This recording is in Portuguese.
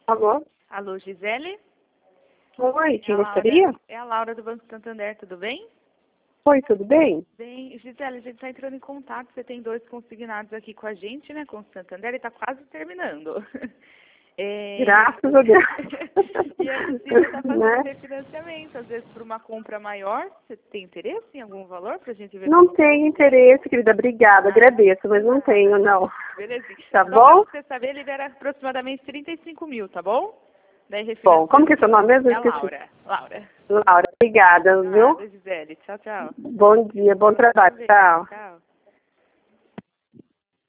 Alô? Alô, Gisele? Oi, quem É a Laura. gostaria? É a Laura do Banco Santander, tudo bem? Oi, tudo bem? Bem, Gisele, a gente está entrando em contato, você tem 2 consignados aqui com a gente, né, com o Santander, e está quase terminando. Graças a Deus. E é possível estar fazendo Né? refinanciamento, às vezes por uma compra maior. Você tem interesse em algum valor para a gente ver? Não tenho interesse, querida, obrigada, agradeço, mas não tenho, não. Belezinha. Tá Só bom? para você saber, libera aproximadamente 35 mil, tá bom? Daí Bom, como que é seu nome mesmo? É Eu a esqueci. Laura. Laura. Laura, obrigada, viu? Nada, Gisele. Tchau, tchau. Bom dia, bom trabalho, Também. tchau. Tchau.